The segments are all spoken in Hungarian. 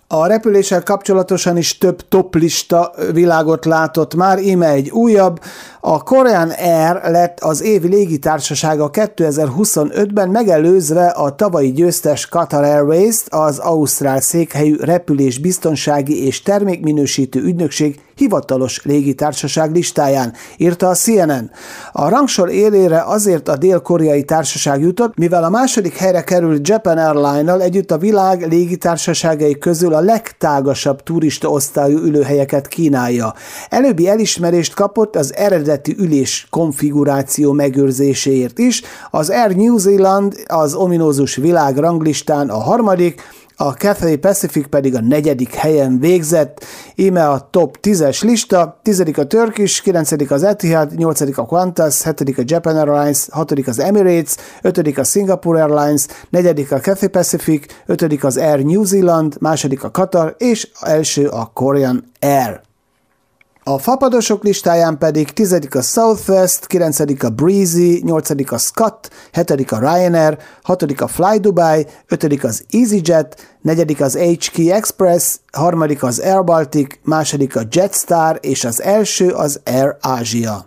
A repüléssel kapcsolatosan is több toplista világot látott már, íme egy újabb. A Korean Air lett az év légitársasága 2025-ben, megelőzve a tavalyi győztes Qatar Airways-t, az ausztrál székhelyű repülésbiztonsági és termékminősítő ügynökség hivatalos légitársaság listáján, írta a CNN. A rangsor élére azért a dél-koreai társaság jutott, mivel a második helyre került Japan Airline-nal együtt a világ légitársaságai közül a legtágasabb turista osztályú ülőhelyeket kínálja. Előbbi elismerést kapott az eredeti ülés konfiguráció megőrzéséért is, az Air New Zealand az ominózus világranglistán a harmadik, a Cathay Pacific pedig a 4. helyen végzett. Íme a top 10-es lista: 10. a Turkish, 9. az Etihad, 8. a Qantas, 7. a Japan Airlines, 6. az Emirates, 5. a Singapore Airlines, 4. a Cathay Pacific, 5. az Air New Zealand, 2. a Qatar és első a Korean Air. A fapadosok listáján pedig 10. a Southwest, 9. a Breezy, 8. a Scott, 7. a Ryanair, 6. a Fly Dubai, 5. az EasyJet, 4. az HK Express, 3. az Air Baltic, 2. a Jetstar és az első az Air Asia.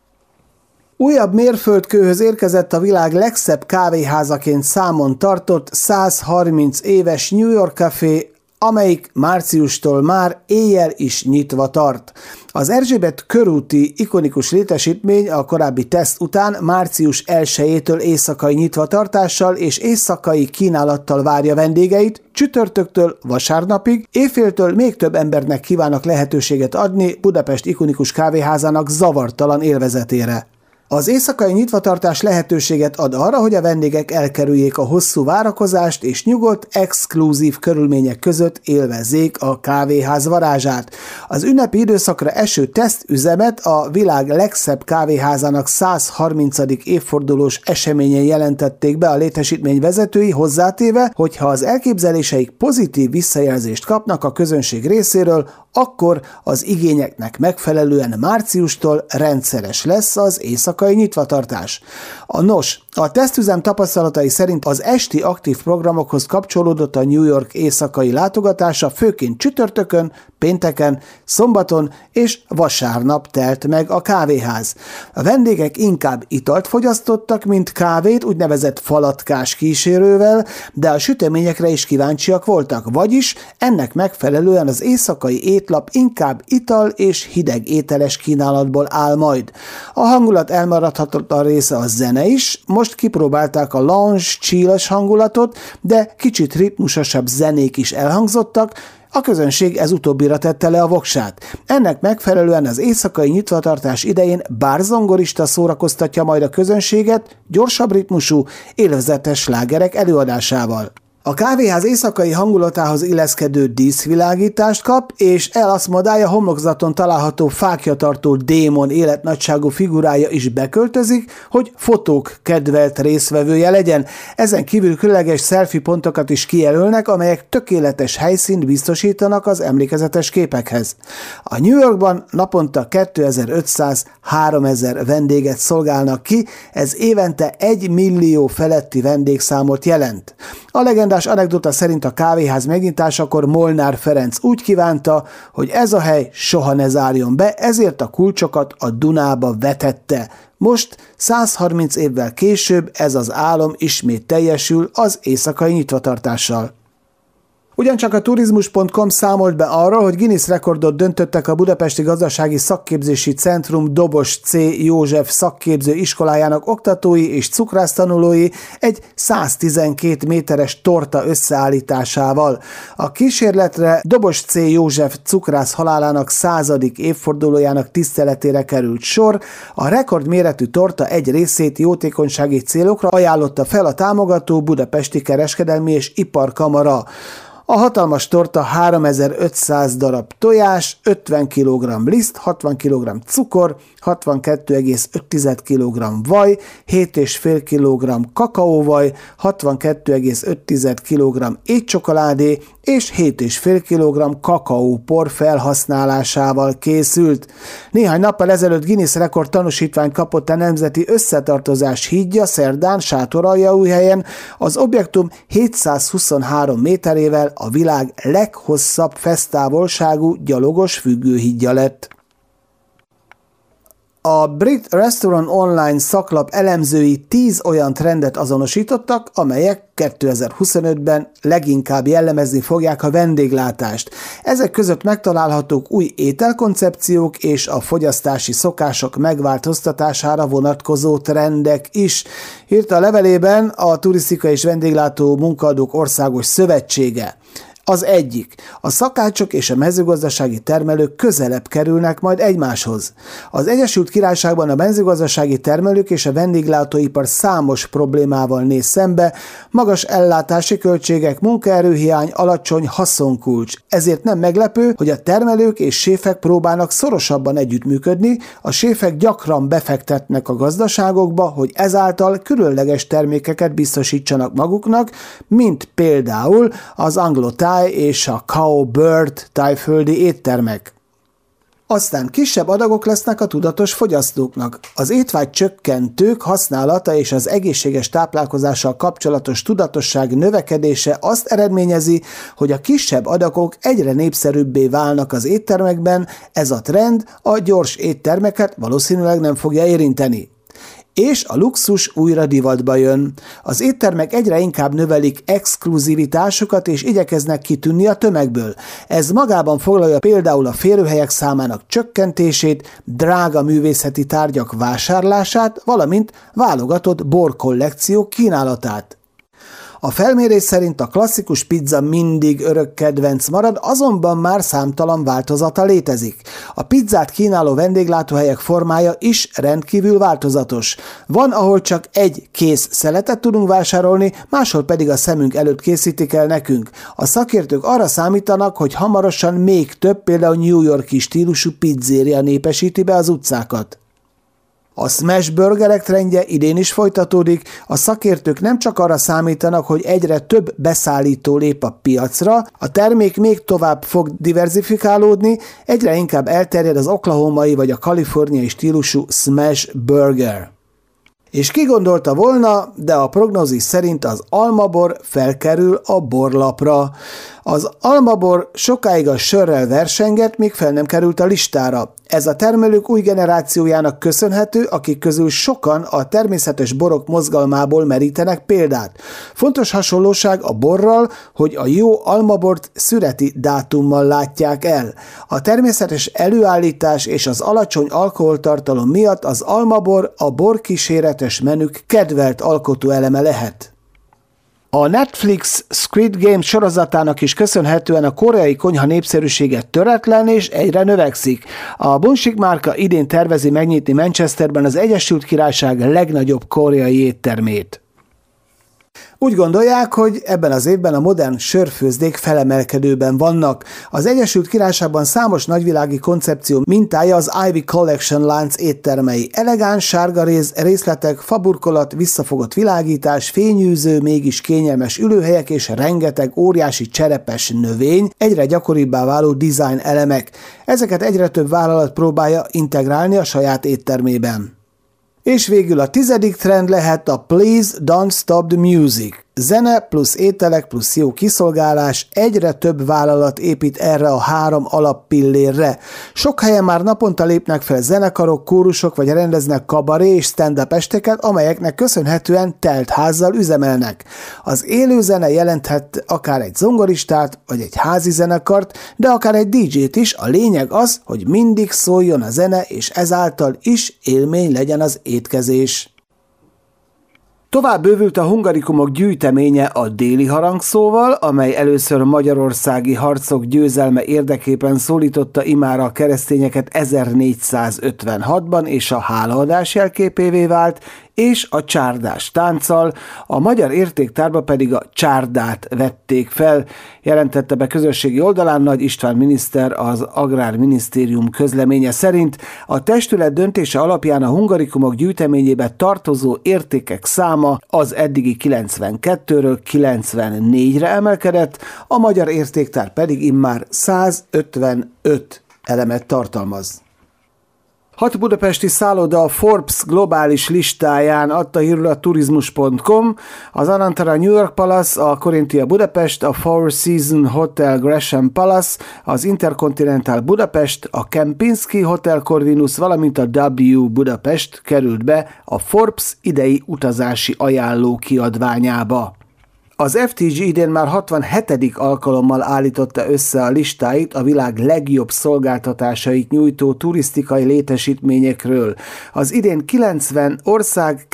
Újabb mérföldkőhöz érkezett a világ legszebb kávéházaként számon tartott 130 éves New York Café, amelyik márciustól már éjjel is nyitva tart. Az Erzsébet körúti ikonikus létesítmény a korábbi teszt után március 1-től éjszakai nyitvatartással és éjszakai kínálattal várja vendégeit, csütörtöktől vasárnapig, éjféltől még több embernek kívánnak lehetőséget adni Budapest ikonikus kávéházának zavartalan élvezetére. Az éjszakai nyitvatartás lehetőséget ad arra, hogy a vendégek elkerüljék a hosszú várakozást és nyugodt, exkluzív körülmények között élvezzék a kávéház varázsát. Az ünnepi időszakra eső tesztüzemet a világ legszebb kávéházának 130. évfordulós eseményen jelentették be a létesítmény vezetői, hozzátéve, hogy ha az elképzeléseik pozitív visszajelzést kapnak a közönség részéről, akkor az igényeknek megfelelően márciustól rendszeres lesz az éjszakai nyitvatartás. A tesztüzem tapasztalatai szerint az esti aktív programokhoz kapcsolódott a New York éjszakai látogatása, főként csütörtökön, pénteken, szombaton és vasárnap telt meg a kávéház. A vendégek inkább italt fogyasztottak, mint kávét, úgynevezett falatkás kísérővel, de a süteményekre is kíváncsiak voltak, vagyis ennek megfelelően az éjszakai étlap inkább ital és hideg ételes kínálatból áll majd. A hangulat elmaradhatatlan része a zene is, most kipróbálták a lounge chill-es hangulatot, de kicsit ritmusosabb zenék is elhangzottak, a közönség ez utóbbira tette le a voksát. Ennek megfelelően az éjszakai nyitvatartás idején bárzongorista szórakoztatja majd a közönséget gyorsabb ritmusú, élvezetes slágerek előadásával. A kávéház éjszakai hangulatához illeszkedő díszvilágítást kap, és El Asmodája homlokzaton található fákjatartó démon életnagyságú figurája is beköltözik, hogy fotók kedvelt részvevője legyen. Ezen kívül különleges selfie pontokat is kijelölnek, amelyek tökéletes helyszínt biztosítanak az emlékezetes képekhez. A New Yorkban naponta 2500-3000 vendéget szolgálnak ki, ez évente 1 millió feletti vendégszámot jelent. A legendás anekdota szerint a kávéház megnyitásakor Molnár Ferenc úgy kívánta, hogy ez a hely soha ne zárjon be, ezért a kulcsokat a Dunába vetette. Most, 130 évvel később ez az álom ismét teljesül az éjszakai nyitvatartással. Ugyancsak a turizmus.com számolt be arról, hogy Guinness rekordot döntöttek a Budapesti Gazdasági Szakképzési Centrum Dobos C. József szakképző iskolájának oktatói és cukrásztanulói egy 112 méteres torta összeállításával. A kísérletre Dobos C. József cukrász halálának 100. évfordulójának tiszteletére került sor. A rekordméretű torta egy részét jótékonysági célokra ajánlotta fel a támogató Budapesti Kereskedelmi és Iparkamara. A hatalmas torta 3500 darab tojás, 50 kg liszt, 60 kg cukor, 62,5 kg vaj, 7,5 kg kakaóvaj, 62,5 kg étcsokoládé és 7,5 kg kakaópor felhasználásával készült. Néhány nappal ezelőtt Guinness rekord tanúsítványt kapott a Nemzeti Összetartozás hídja szerdán Sátoraljaújhelyen, az objektum 723 méterével a világ leghosszabb fesztávolságú gyalogos függőhídja lett. A brit Restaurant Online szaklap elemzői 10 olyan trendet azonosítottak, amelyek 2025-ben leginkább jellemezni fogják a vendéglátást. Ezek között megtalálhatók új ételkoncepciók és a fogyasztási szokások megváltoztatására vonatkozó trendek is, írta a levelében a Turisztika és Vendéglátó Munkaadók Országos Szövetsége. Az egyik, a szakácsok és a mezőgazdasági termelők közelebb kerülnek majd egymáshoz. Az Egyesült Királyságban a mezőgazdasági termelők és a vendéglátóipar számos problémával néz szembe, magas ellátási költségek, munkaerőhiány, alacsony haszonkulcs. Ezért nem meglepő, hogy a termelők és séfek próbálnak szorosabban együttműködni, a séfek gyakran befektetnek a gazdaságokba, hogy ezáltal különleges termékeket biztosítsanak maguknak, mint például az anglo-thai és a Cowbird tájföldi éttermek. Aztán kisebb adagok lesznek a tudatos fogyasztóknak. Az étvágy csökkentők használata és az egészséges táplálkozással kapcsolatos tudatosság növekedése azt eredményezi, hogy a kisebb adagok egyre népszerűbbé válnak az éttermekben, ez a trend a gyors éttermeket valószínűleg nem fogja érinteni. És a luxus újra divatba jön. Az éttermek egyre inkább növelik exkluzivitásukat és igyekeznek kitűnni a tömegből. Ez magában foglalja például a férőhelyek számának csökkentését, drága művészeti tárgyak vásárlását, valamint válogatott borkollekciók kínálatát. A felmérés szerint a klasszikus pizza mindig örök kedvenc marad, azonban már számtalan változata létezik. A pizzát kínáló vendéglátóhelyek formája is rendkívül változatos. Van, ahol csak egy kész szeletet tudunk vásárolni, máshol pedig a szemünk előtt készítik el nekünk. A szakértők arra számítanak, hogy hamarosan még több, például New York-i stílusú pizzéria népesíti be az utcákat. A smash burgerek trendje idén is folytatódik, a szakértők nem csak arra számítanak, hogy egyre több beszállító lép a piacra, a termék még tovább fog diverzifikálódni, egyre inkább elterjed az oklahomai vagy a kaliforniai stílusú smash burger. És ki gondolta volna, de a prognózis szerint az almabor felkerül a borlapra. Az almabor sokáig a sörrel versengett, míg fel nem került a listára. Ez a termelők új generációjának köszönhető, akik közül sokan a természetes borok mozgalmából merítenek példát. Fontos hasonlóság a borral, hogy a jó almabort szüreti dátummal látják el. A természetes előállítás és az alacsony alkoholtartalom miatt az almabor a borkíséretes menük kedvelt alkotóeleme lehet. A Netflix Squid Game sorozatának is köszönhetően a koreai konyha népszerűsége töretlen és egyre növekszik. A Bunshik márka idén tervezi megnyitni Manchesterben az Egyesült Királyság legnagyobb koreai éttermét. Úgy gondolják, hogy ebben az évben a modern sörfőzdék felemelkedőben vannak. Az Egyesült Királyságban számos nagyvilági koncepció mintája az Ivy Collection lánc éttermei. Elegáns, sárga részletek, faburkolat, visszafogott világítás, fényűző, mégis kényelmes ülőhelyek és rengeteg óriási cserepes növény, egyre gyakoribbá váló design elemek. Ezeket egyre több vállalat próbálja integrálni a saját éttermében. És végül a 10. trend lehet a Please Don't Stop the Music. Zene plusz ételek plusz jó kiszolgálás, egyre több vállalat épít erre a 3 alappillérre. Sok helyen már naponta lépnek fel zenekarok, kórusok vagy rendeznek kabaré és stand-up esteket, amelyeknek köszönhetően telt házzal üzemelnek. Az élő zene jelenthet akár egy zongoristát vagy egy házi zenekart, de akár egy DJ-t is, a lényeg az, hogy mindig szóljon a zene és ezáltal is élmény legyen az étkezés. Tovább bővült a hungarikumok gyűjteménye a déli harangszóval, amely először magyarországi harcok győzelme érdekében szólította imára a keresztényeket 1456-ban, és a hálaadás jelképévé vált, és a csárdás tánccal, a magyar értéktárba pedig a csárdát vették fel, jelentette be közösségi oldalán Nagy István miniszter az Agrárminisztérium közleménye szerint. A testület döntése alapján a hungarikumok gyűjteményébe tartozó értékek száma száma az eddigi 92-ről 94-re emelkedett, a magyar értéktár pedig immár 155 elemet tartalmaz. 6 budapesti szálloda a Forbes globális listáján adta hírül a turizmus.com, az Anantara New York Palace, a Corinthia Budapest, a Four Seasons Hotel Gresham Palace, az Intercontinental Budapest, a Kempinski Hotel Corvinus, valamint a W Budapest került be a Forbes idei utazási ajánló kiadványába. Az FTG idén már 67. alkalommal állította össze a listáit a világ legjobb szolgáltatásait nyújtó turisztikai létesítményekről. Az idén 90 ország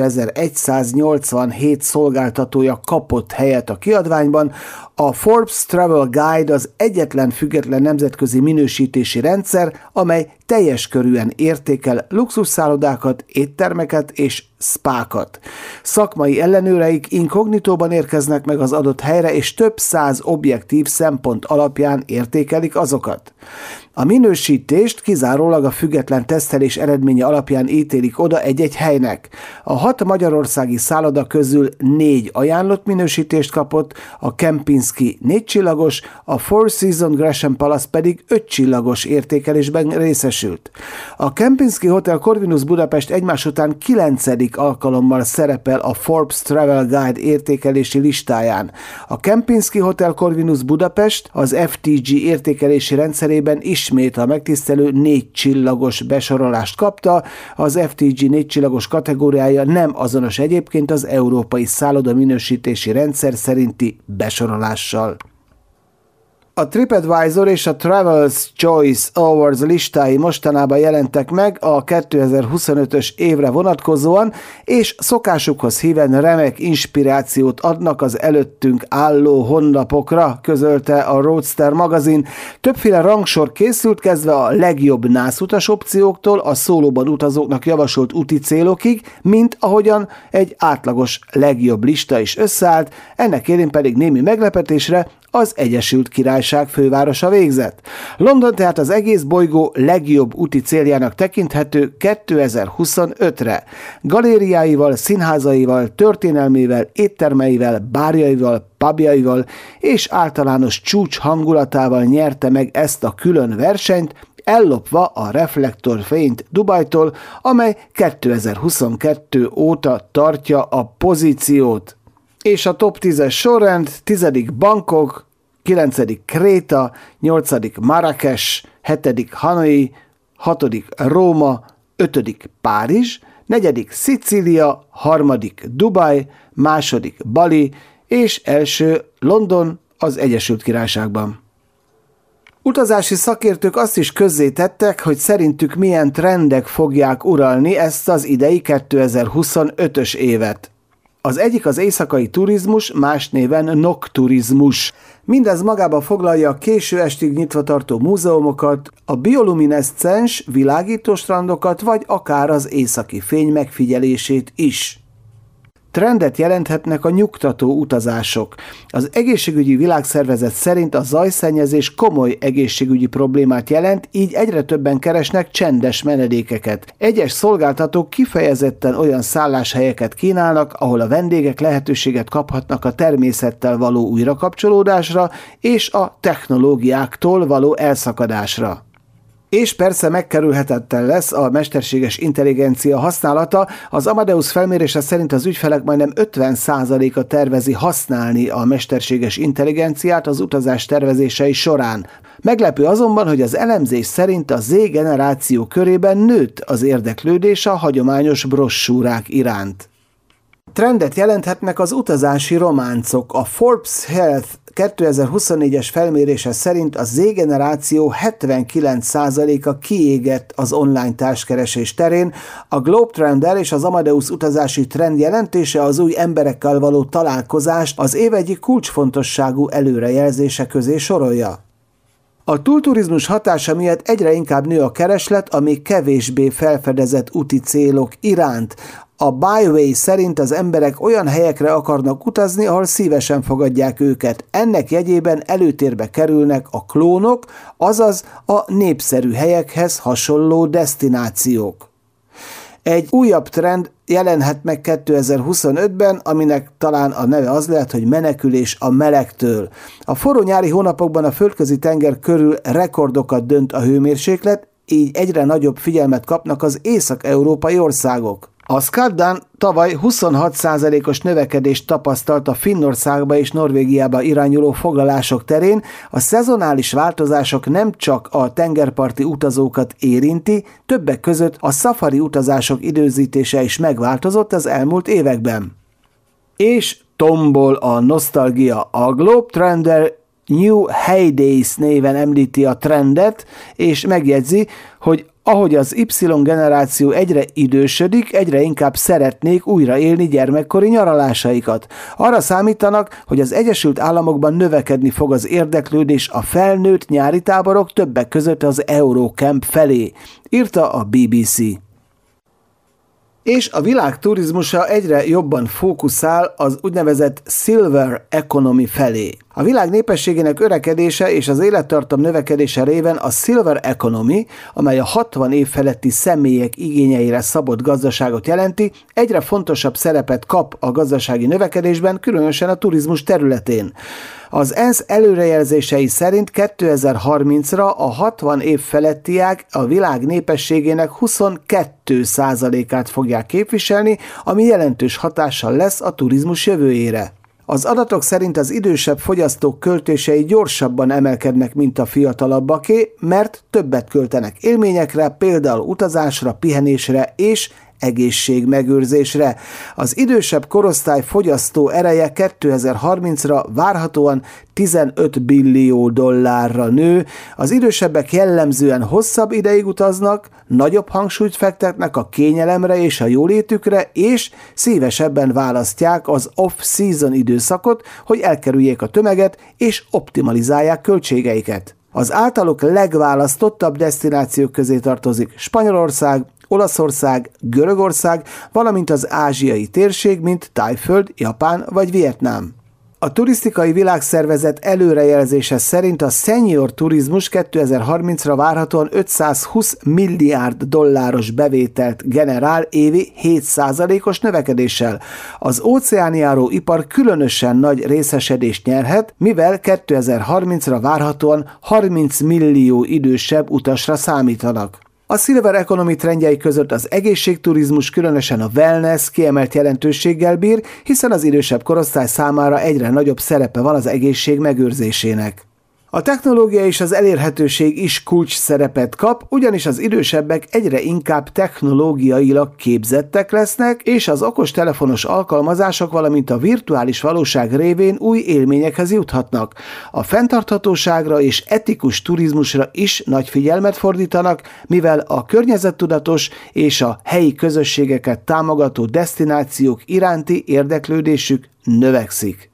2187 szolgáltatója kapott helyet a kiadványban. A Forbes Travel Guide az egyetlen független nemzetközi minősítési rendszer, amely teljes körűen értékel luxusszállodákat, éttermeket és spákat. Szakmai ellenőreik inkognitóban érkeznek meg az adott helyre, és több száz objektív szempont alapján értékelik azokat. A minősítést kizárólag a független tesztelés eredménye alapján ítélik oda egy-egy helynek. A 6 magyarországi szálloda közül 4 ajánlott minősítést kapott, a Kempinski 4 csillagos, a Four Seasons Gresham Palace pedig 5 csillagos értékelésben részesült. A Kempinski Hotel Corvinus Budapest egymás után 9. alkalommal szerepel a Forbes Travel Guide értékelési listáján. A Kempinski Hotel Corvinus Budapest az FTG értékelési rendszerében ismét a megtisztelő 4 csillagos besorolást kapta, az FTG 4 csillagos kategóriája nem azonos egyébként az európai szálloda minősítési rendszer szerinti besorolással. A TripAdvisor és a Travelers Choice Awards listái mostanában jelentek meg a 2025-ös évre vonatkozóan, és szokásukhoz híven remek inspirációt adnak az előttünk álló honlapokra, közölte a Roadster magazin. Többféle rangsor készült, kezdve a legjobb nászutas opcióktól a szólóban utazóknak javasolt úti célokig, mint ahogyan egy átlagos legjobb lista is összeállt, ennek élén pedig némi meglepetésre az Egyesült Királyság fővárosa végzett. London tehát az egész bolygó legjobb úti céljának tekinthető 2025-re. Galériáival, színházaival, történelmével, éttermeivel, bárjaival, pubjaival és általános csúcs hangulatával nyerte meg ezt a külön versenyt, ellopva a reflektorfényt Dubajtól, amely 2022 óta tartja a pozíciót. És a top 10-es sorrend: 10. Bangkok, 9. Kréta, 8. Marrakes, 7. Hanoi, 6. Róma, 5. Párizs, 4. Szicília, 3. Dubaj, 2. Bali és 1. London az Egyesült Királyságban. Utazási szakértők azt is közzétettek, hogy szerintük milyen trendek fogják uralni ezt az idei 2025-ös évet. Az egyik az éjszakai turizmus, más néven nokturizmus. Mindez magába foglalja a késő estig nyitva tartó múzeumokat, a biolumineszcens, világító strandokat, vagy akár az északi fény megfigyelését is. Trendet jelenthetnek a nyugtató utazások. Az Egészségügyi Világszervezet szerint a zajszennyezés komoly egészségügyi problémát jelent, így egyre többen keresnek csendes menedékeket. Egyes szolgáltatók kifejezetten olyan szálláshelyeket kínálnak, ahol a vendégek lehetőséget kaphatnak a természettel való újrakapcsolódásra és a technológiáktól való elszakadásra. És persze megkerülhetetlen lesz a mesterséges intelligencia használata. Az Amadeus felmérése szerint az ügyfelek majdnem 50%-a tervezi használni a mesterséges intelligenciát az utazás tervezései során. Meglepő azonban, hogy az elemzés szerint a Z-generáció körében nőtt az érdeklődés a hagyományos brossúrák iránt. Trendet jelenthetnek az utazási románcok. A Forbes Health 2024-es felmérése szerint a Z-generáció 79%-a kiégett az online társkeresés terén, a Globetrotter és az Amadeus utazási trend jelentése az új emberekkel való találkozást az év egyik kulcsfontosságú előrejelzése közé sorolja. A túlturizmus hatása miatt egyre inkább nő a kereslet a még kevésbé felfedezett úti célok iránt. A Byway szerint az emberek olyan helyekre akarnak utazni, ahol szívesen fogadják őket. Ennek jegyében előtérbe kerülnek a klónok, azaz a népszerű helyekhez hasonló desztinációk. Egy újabb trend jelenhet meg 2025-ben, aminek talán a neve az lehet, hogy menekülés a melegtől. A forró nyári hónapokban a földközi tenger körül rekordokat dönt a hőmérséklet, így egyre nagyobb figyelmet kapnak az észak-európai országok. A Skardan tavaly 26%-os növekedést tapasztalt a Finnországba és Norvégiába irányuló foglalások terén. A szezonális változások nem csak a tengerparti utazókat érinti, többek között a szafari utazások időzítése is megváltozott az elmúlt években. És tombol a nosztalgia. A Globe Trender New Heydays néven említi a trendet, és megjegyzi, hogy ahogy az Y-generáció egyre idősödik, egyre inkább szeretnék újra élni gyermekkori nyaralásaikat. Arra számítanak, hogy az Egyesült Államokban növekedni fog az érdeklődés a felnőtt nyári táborok, többek között az Eurocamp felé, írta a BBC. És a világ turizmusa egyre jobban fókuszál az úgynevezett Silver Economy felé. A világ népességének öregedése és az élettartam növekedése révén a Silver Economy, amely a 60 év feletti személyek igényeire szabott gazdaságot jelenti, egyre fontosabb szerepet kap a gazdasági növekedésben, különösen a turizmus területén. Az ENSZ előrejelzései szerint 2030-ra a 60 év felettiek a világ népességének 22%-át fogják képviselni, ami jelentős hatással lesz a turizmus jövőjére. Az adatok szerint az idősebb fogyasztók költései gyorsabban emelkednek, mint a fiatalabbaké, mert többet költenek élményekre, például utazásra, pihenésre és egészségmegőrzésre. Az idősebb korosztály fogyasztó ereje 2030-ra várhatóan 15 billió dollárra nő. Az idősebbek jellemzően hosszabb ideig utaznak, nagyobb hangsúlyt fektetnek a kényelemre és a jólétükre, és szívesebben választják az off-season időszakot, hogy elkerüljék a tömeget és optimalizálják költségeiket. Az általuk legválasztottabb desztinációk közé tartozik Spanyolország, Olaszország, Görögország, valamint az ázsiai térség, mint Thaiföld, Japán vagy Vietnám. A Turisztikai Világszervezet előrejelzése szerint a senior turizmus 2030-ra várhatóan 520 milliárd dolláros bevételt generál évi 7%-os növekedéssel. Az óceánjáró ipar különösen nagy részesedést nyerhet, mivel 2030-ra várhatóan 30 millió idősebb utasra számítanak. A Silver Economy trendjei között az egészségturizmus, különösen a wellness kiemelt jelentőséggel bír, hiszen az idősebb korosztály számára egyre nagyobb szerepe van az egészség megőrzésének. A technológia és az elérhetőség is kulcs szerepet kap, ugyanis az idősebbek egyre inkább technológiailag képzettek lesznek, és az okostelefonos alkalmazások, valamint a virtuális valóság révén új élményekhez juthatnak. A fenntarthatóságra és etikus turizmusra is nagy figyelmet fordítanak, mivel a környezettudatos és a helyi közösségeket támogató desztinációk iránti érdeklődésük növekszik.